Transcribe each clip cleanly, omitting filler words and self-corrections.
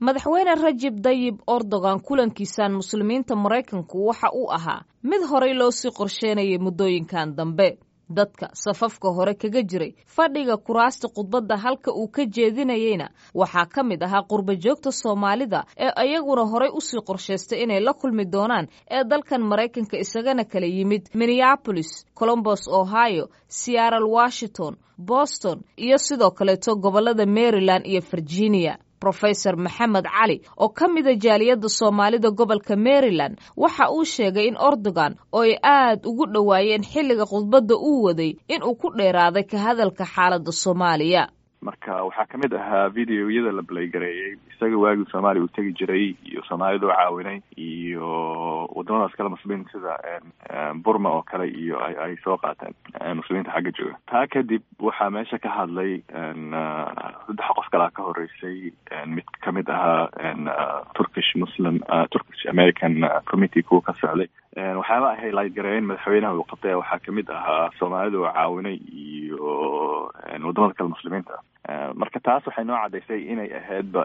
madaxweyne Rajab Tayyip Erdogan kulankiisan muslimiinta Mareykanku waxa uu ahaa mid horey loo sii qorsheynayay muddooyinkan dambe dadka safafka hore kaga jiray fadhiga kuraasta khudbadda halka uu ka jeedinayayna waxaa ka mid ahaa qurba joogta Soomaalida ee ayaguna horey u sii qorsheystay inay la kulmi doonaan ee dalkan Mareykanka isagana kala yimid Minneapolis, Columbus, Ohio, Seattle, Washington, Boston iyo sidoo kaleeto gobolada Maryland iyo Virginia. Professor Maxamed Cali oo ka mid ah jaaliyadda Soomaalida gobolka Maryland waxa uu sheegay in Erdogan oo ay aad ugu dhawaayeen xilliga khudbadda uu waday in uu ku dheeraaday ka hadalka xaaladda Soomaaliya. marka waxaa kamid ahaa videoyada la playgareeyay isaga waagii Soomaaliya uu tagi jiray iyo Soomaalida caawinay iyo wadamadaas kale muslimiinta sida Burma oo kale iyo ay soo qaateen muslimiinta xagga jooga taa kadib waxaa meesha ka hadlay saddex qof kale ka horeysay mid kamid ahaa Turkish American committee ku ka socday waxaaba ahay highlight-gareeyeen madaxweynaha uu qabtay waxaa kamid ahaa Soomaalida oo caawinay iyo wadamada kale muslimiinta marka taas waxay noo cadaysay inay ahaydba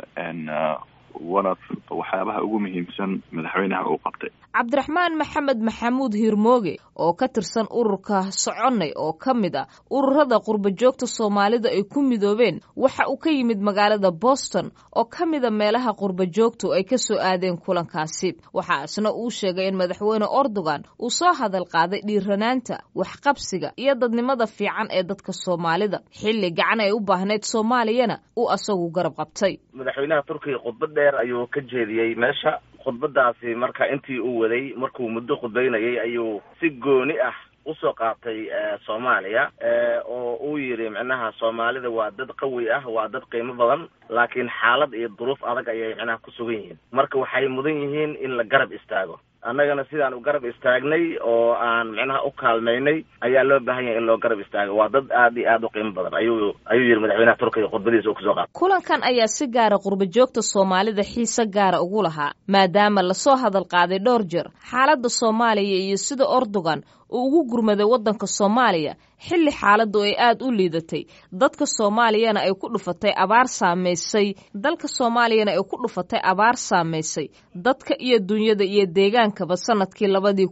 waxyaabaha ugu muhiimsan madaxweynaha uu qabtay. Cabdiraxmaan Maxamed Maxamuud Hirmooge oo ka tirsan ururka Soconay oo ka mid ah ururada qurba joogta Soomaalida ay ku midoobeen waxa uu ka yimid magaalada Boston oo ka mid ah meelaha qurba joogtu ay ka soo aadeen kulankaasi waxa asna uu sheegay in madaxweyne Erdogan uu soo hadal qaaday dhiiranaanta waxqabsiga iyo dadnimada fiican ee dadka Soomaalida xilli gacan ay u baahneed Soomaaliyana uu asagu garab qabtay. madaxweynaha Turkiga khudbad dheer ayuu ka jeediyay meesha khudbadaasi marka intii uu waday markuu muddo khudbaynayay ayuu si gooni ah u soo qaatay Soomaaliya oo uu yiri macnaha Soomaalida waa dad qawi ah waa dad qiimo badan laakiin xaalad iyo duruuf adag ayay macnaha ku sugan yihiin marka waxay mudan yihiin in la garab istaago annagana sidaan u garab istaagnay oo aan macnaha u kaalmeynay ayaa loo baahan yahay in loo garab istaago waa dad aad iyo aad u qiimo badan ayuu yiri madaxweynaha Turkiga khudbadiisa ku soo qaatay. kulankan ayaa si gaar ah qurba joogta Soomaalida xiisa gaar ah ugu lahaa maadaama la soo hadal qaaday dhowr jeer xaaladda Soomaaliya iyo sida Erdogan uu ugu gurmaday wadanka Soomaaliya xilli xaaladdu ay aad u liidatay dadka Soomaaliyana ay ku dhufatay abaar saameysay dalka Soomaaliyana ay ku dhufatay abaar saameysay dadka iyo dunyada iyo deegaankaba sanadkii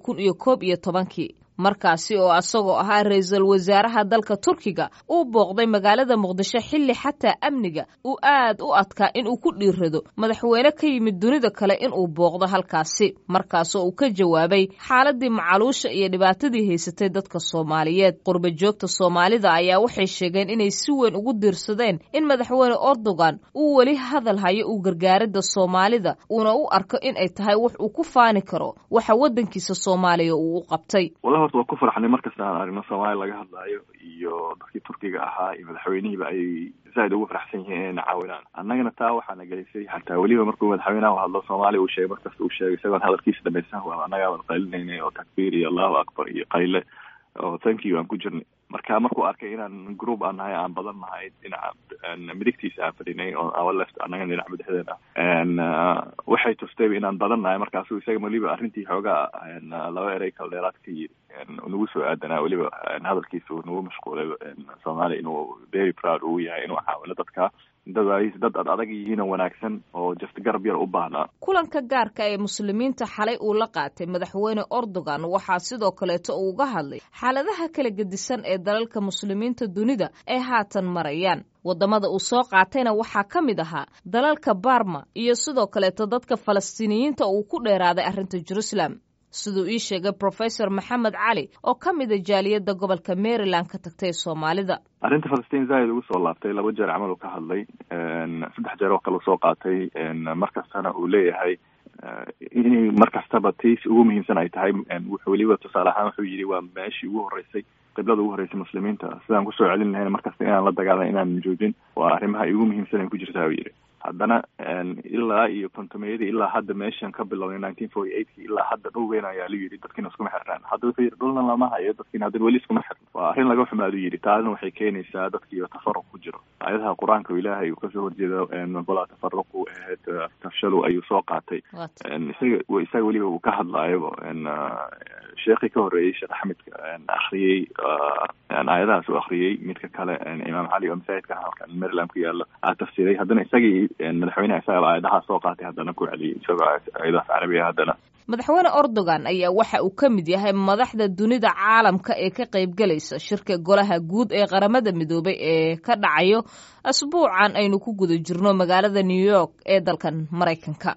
2011 markaasi oo asagoo ahaa ra'iisul wasaaraha dalka Turkiga uu booqday magaalada Muqdisho xilli xataa amniga uu aad u adkaa in uu ku dhiirado madaxweyne ka yimid dunida kale in uu booqdo halkaasi markaas oo uu ka jawaabay xaaladii macaluusha iyo dhibaatadii haysatay dadka Soomaaliyeed qurba joogta Soomaalida ayaa waxay sheegeen inay si weyn ugu diirsadeen in madaxweyne Erdogan uu wali hadal hayo uu gargaaridda Soomaalida una u arko in ay tahay wax uu ku faani karo waxa wadankiisa Soomaaliya uu u qabtay. waa ku farxnay markasta aan aragno Soomaaliya laga hadlayo iyo dadkii Turkiga ahaa iyo madaxweynihiiba ay zaid ugu faraxsan yihiin inay caawinaan annagana taa waxaana gelisay xataa waliba markuu madaxweynaha hadlo Soomaaliya uu sheegay markasta uu sheegay isagoo hadalkiisa dhamaysan waa annaga wada qaylinay oo takbiir iyo Allahu akbar iyo qayle oo thank you aan ku jirnay markuu arkay inaan group aan nahay aan badan nahay dhinaca midigtiisa aan fadhinay oo our left annaga dhinaca madaxdeena waxay tustay inaan badan nahay markaasuu isaga waliba arrintii xoogaa laba erey kala dheeraadkii nagu soo aadanaa waliba hadalkiisa uu nagu mashquulay Soomaaliya inuu very proud uu yahay inuu caawino dadka dad adag yihiin oo wanaagsan oo just garab yar u baahnaa. kulanka gaarka ee muslimiinta xalay uu la qaatay madaxweyne Erdogan waxaa sidoo kaleeto uu uga hadlay xaaladaha kala gedisan ee dalalka muslimiinta dunida ay haatan marayaan wadamada uu soo qaatayna waxaa ka mid ahaa dalalka Burma iyo sidoo kaleeto dadka Falastiiniyiinta uu ku dheeraaday arrinta Jerusalem sidoo ii sheegay Professor Maxamed Cali oo ka mid ah jaaliyadda gobolka Maryland ka tagtay Soomaalida. arrinta Falastiin zaid ugu soo laabtay laba jeer camal uu ka hadlay saddex jeer oo kale soo qaatay markastana uu leeyahay inay markastaba tiis ugu muhiimsan ay tahay wuxuu waliba tusaale ahaan wuxuu yiri waa meeshii ugu horeysay qiblada ugu horeysay muslimiinta sidaan ku soo celin lahayn markasta inaan la dagaalan inaan joojin waa arrimaha ugu muhiimsan ee ku jirta uu yiri haddana ilaa iyo kontomeeyadii ilaa hadda meeshan ka bilownay 1948 ilaa hadda dhul weyn ayaa la yiri dadkiina iskuma xirnaan hadda wuxuu yiri dhulna lama hayo dadkiina hadda weli iskuma xirnaan waa arrin laga xumaado yiri taasna waxay keenaysaa dadkii tafaruq ku jiro ayadaha quraanka Ilaahay uu ka soo horjeedo wala tafaruqu tafshalu ayuu soo qaatay isaga waliba uu ka hadlaayo sheekii ka horreeyey sheekh axmed akhriyey aayadahaas uu akhriyey midka kale imaam cali oo masaajidka halkan maryland ku yaalo tafsiray haddana isagii madaxweynaha isaga aayadaha soo qaatay haddana ku celiyey isagoo aayadahaas carabiga haddana madaxweyne Erdogan ayaa waxa uu ka mid yahay madaxda dunida caalamka ee ka qaybgalaysa shirka golaha guud ee qaramada midoobay ee ka dhacayo asbuucan aynu ku guda jirno magaalada New York ee dalkan Mareykanka.